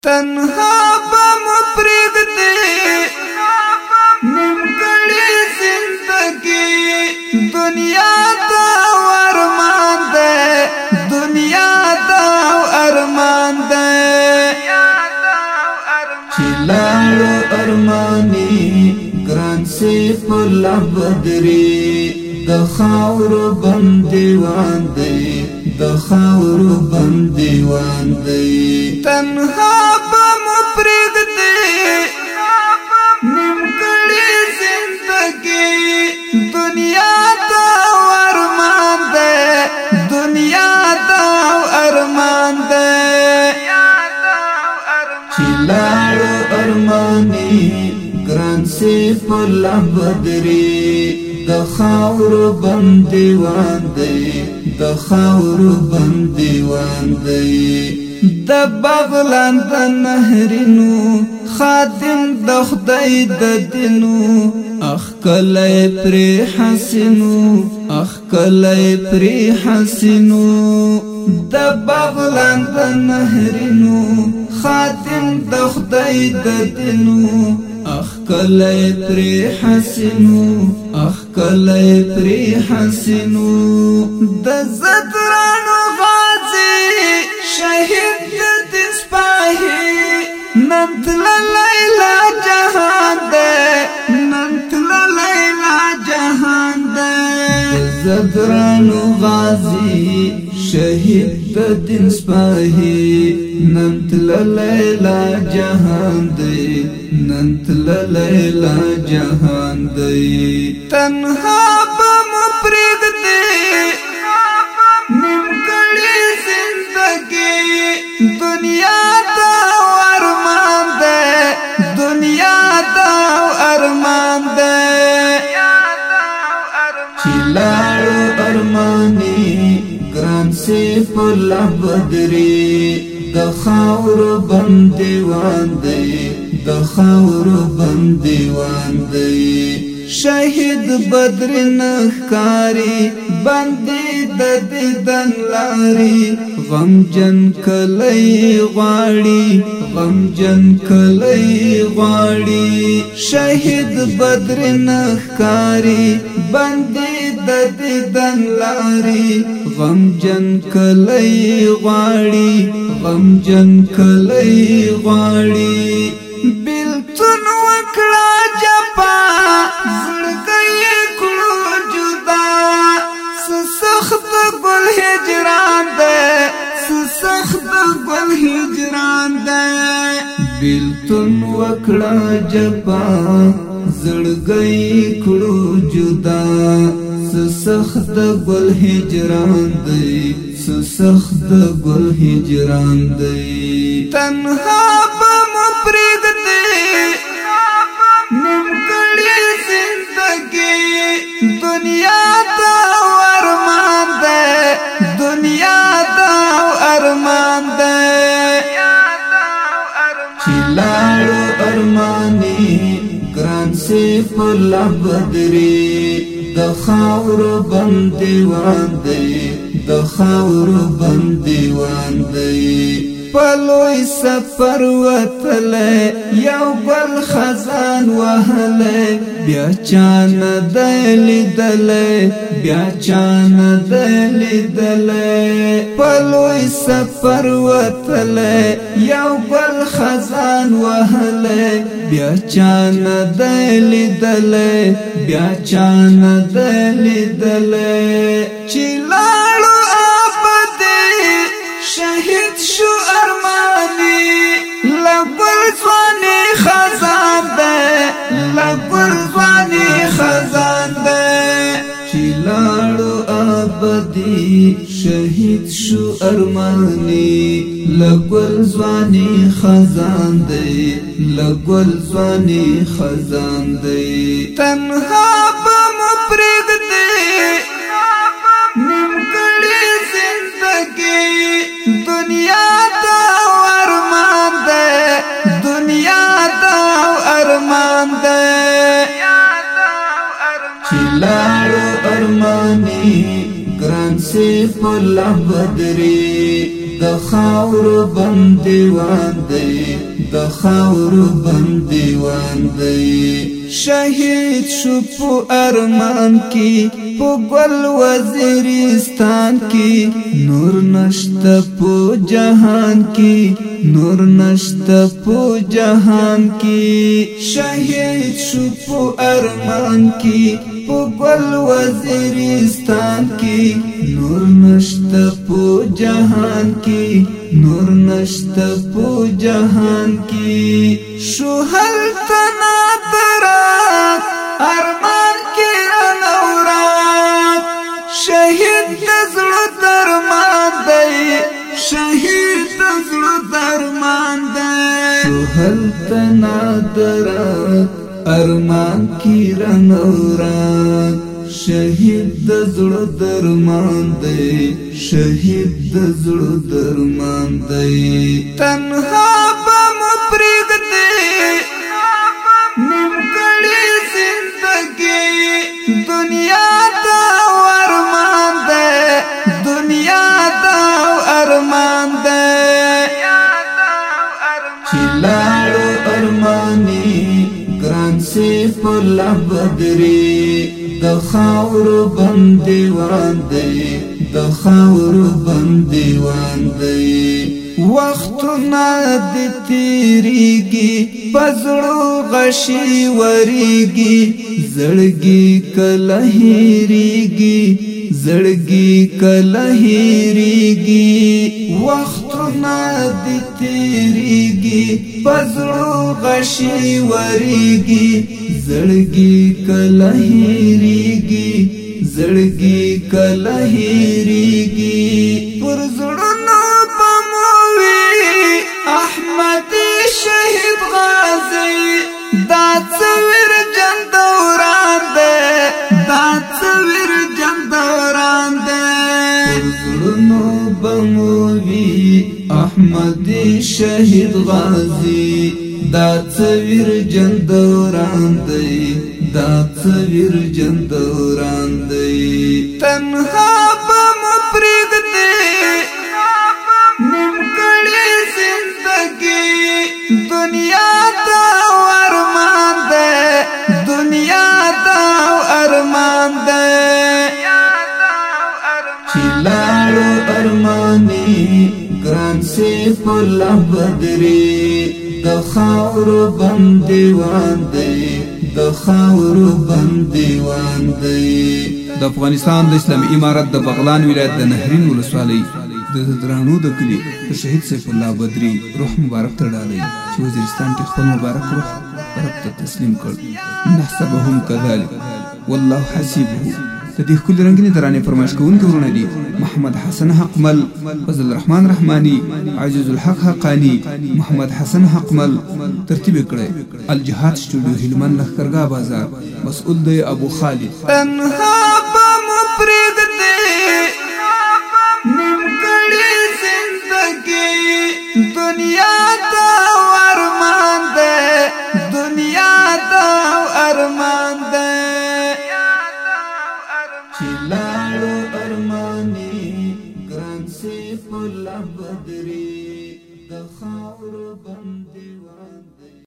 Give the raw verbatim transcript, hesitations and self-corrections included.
تنها بم پرگدے نمکڑی زندگی دنیا دا ارمان دے دنیا دا ارمان دے چلالو ارمانی گران سے پلا بدری دخاور بندیوان دے دخاور بندیوان دے تنها بم پرگدے نمکڑی زندگی دنیا دا ارمان دے دنیا دا ارمان دے چلالو ارمانی گران سے پلا بدری دخاور بندیوان دے دخاور بندیوان دے د بغلان د نهرینو خادم د خدای د دینو اخ کله پر حسینو اخ کله پر حسینو د بغلان د نهرینو خادم د خدای د دینو اخ کله پر حسینو اخ کله پر حسینو د زدرانو غازی شهید د سپاهی ننتل لیلا جهان دے ننتل لیلا جهان دے زدرانو غازی شهید د دین سپاهی ننتل لیلا جهان دے ننتل لیلا جهان دے تنها بم پرگدے نمکڑی زندگی دنیا دا ارمان دے دنیا دا ارمان دے چلالو ارمانی گران سے پلا بدری دخاور بندیوان دے دخاور بندیوان دے شهید بدر نخکاری بندی د دیدن لاری غم جن کلی غاڑی غم جن کلی غاڑی شهید بدر نخکاری بندی د دیدن لاری غم جن کلی غاڑی غم جن کلی غاڑی بلتون وکڑا جپا زړګي کړو جدا سخت ګل هجران دے سخت ګل هجران دے بلتون وکړه جپا زړګي کړو جدا سخت ګل هجران دے سخت ګل هجران دے تنها بم پرگدے نمکڑی زندگی دنیا دا ارمان دے دنیا دا ارمان دے چلالو ارمانی گران سے پلا بدری دخاور بندیوان دے دخاور بندیوان دے پلوی سفر وتلے یو بل خزان وهلے بیا چان دلی دلے بیا چان دلی دلے پلوی سفر وتلے یو بل خزان وهلے بیا چان دلی دلے بیا چان دلی دلے چلالو شهید شو ارمانی لگل زوانی خزان دے لگل زوانی خزان دے چلالو آبادی شهید شو ارمانی لگل زوانی خزان دے لگل زوانی خزان دے تنها بم پرگدے نمکڑی زندگی دنیا دا ارمان دے دنیا دا ارمان دے چلالو ارمانی گران سے پلا بدری د خاور بندیوان دی د خاور بندیوان دی شهید شو په ارمان کی په ګل وزیرستان کی نور نشته په جهان کی نور نشته په جهان کی شهید شو په ارمان کی په ګل وزیرستان کی نور نشته په جهان کی نور نشته په جهان کی شو هل تنا درات ارمان کی رنورات شهید دزړو درمان دی شهید دزړو درمان دی شو هل تنا درات ارمان کی رنورات شهید دزړو درمان دی شهید دزړو درمان دی تنها بم پرګدې نیمګړې زندګي دنیا دا ارمان دی دنیا دا ارمان دی چې لاړو ارماني ګران سی په لبدري د خاور بندیوان دی د خاور بندیوان دی وختونه د تیریږي پزړو غشي وریږي زړګي کله هېریږي زړګي کله هېریږي وختونه د تیریږي پزړو غشي وریږي زړګي کله هېریږي زړګي کله هېریږي پر زړونو بموي احمد شهید غازي دا څویر جن دوران دی دا څویر جن دوران دی پر زړونو بموي احمد شهید غازي دا څویر جن دوران دی دا څویر جن دوران دی تنها بم پرګدې نیمګړې زندګي دنیا دا ارمان دی دنیا دا ارمان دی چې لاړو ارماني ګران سی په لبدري د خاور بندیوان دی د خاور بندیوان دی د افغانستان د اسلامي امارت د بغلان ولایت د نهرین ولسوالۍ د درانو د کلي د شهید سیف الله بدري روح مبارک تړالی چې وزیرستان کې خپل مبارک روح رب ته تسلیم کړ نحسبهم كذلك والله حسيبه د دې کل رنگینې درانه فرمایش کوونکي ورونه دي محمد حسن حقمل فضل الرحمن رحماني عزیز الحق حقانی محمد حسن حقمل ترتیب کړي الجهاد سټوډیو هلمند لخرګاه بازار مسؤل دی ابو خالد تنها